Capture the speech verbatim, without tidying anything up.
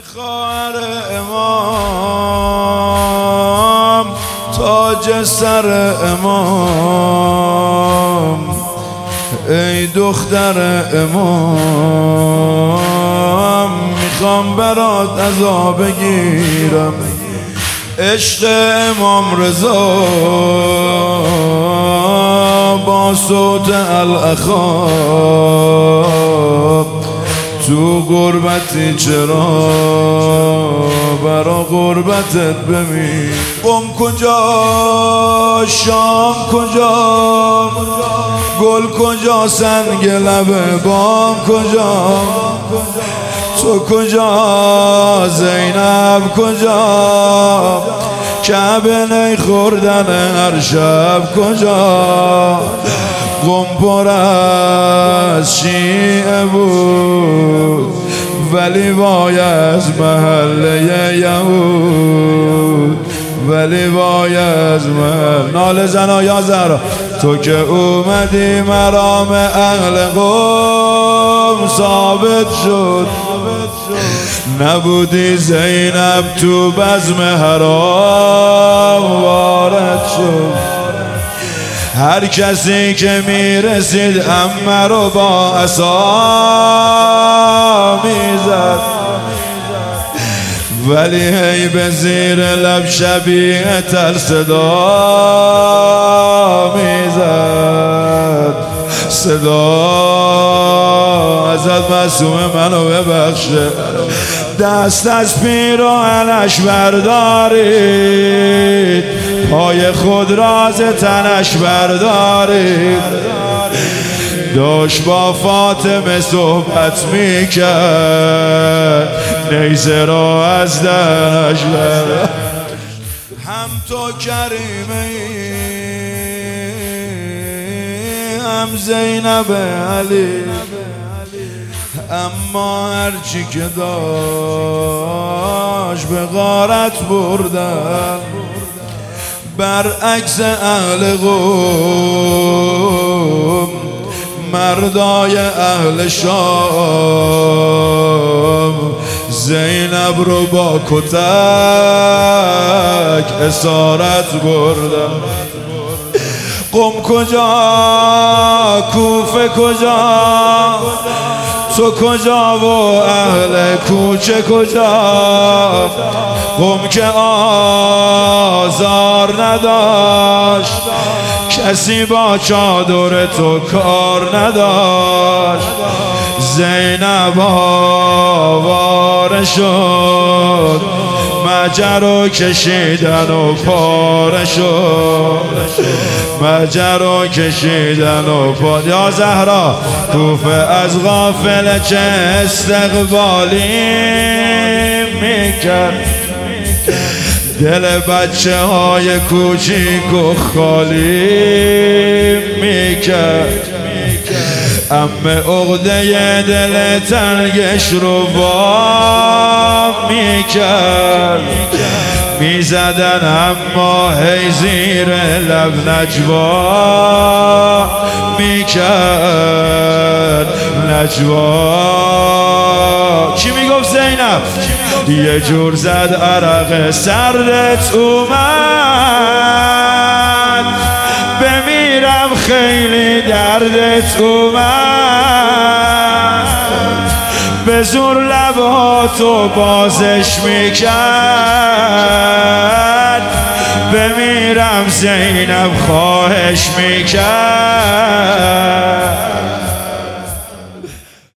خواهر امام، تاج سر امام، ای دختر امام، میخوام برات عزا بگیرم. عشق امام رضا با صوت الاخا، تو غربتی چرا برا غربتت بمیر. قم کجا، شام کجا، گل کجا، سنگ لب بام کجا، تو کجا، زینب کجا، کعبه نیخوردن هر شب کجا. قم پر از شیعه بود ولی وای از محله یهود، ولی وای از محل. ناله زنا یا زهرا، تو که اومدی مرام اهل قم ثابت شد، نبودی زینب تو بزم حرام وارد شد. هر کسی که میرسید عمه رو با عصا میزد، ولی هی به زیر لب شبیه تر صدا میزد. صدا ازت معصوم منو ببخشه، دست از پیراهنش بردارید، پای خود راز تنش بردارید. داشت با فاطمه صحبت میکرد، نیزه را از دهنش بردارید. هم تو کریمه ای، هم زینب علی، اما هرچی که داشت به غارت بردن. برعکس اهل قم، مردای اهل شام، زینب رو با کتک اسارت بردن. قم کجا، کوفه کجا، تو کجا و اهل کوچه کجا. قم که آزار نداشت، کسی با چادر تو کار نداشت. زینب آواره شد، مجر رو کشیدن و پاره شد، مجر رو کشیدن و پاره. یا زهرا، کوفه از غافل چه استقبالی میکرد، دل بچه های کوچیک و خالی میکرد. امه عقده دل تنگش رو وا میکرد، میزدن اما هی زیر لب نجوا میکرد. نجوا کی میگفت؟ زینب. یه جور زد عرق سردت اومد، بمیرم خیلی دردت اومد. به زور لباتو بازش میکرد، بمیرم زینب خواهش میکرد.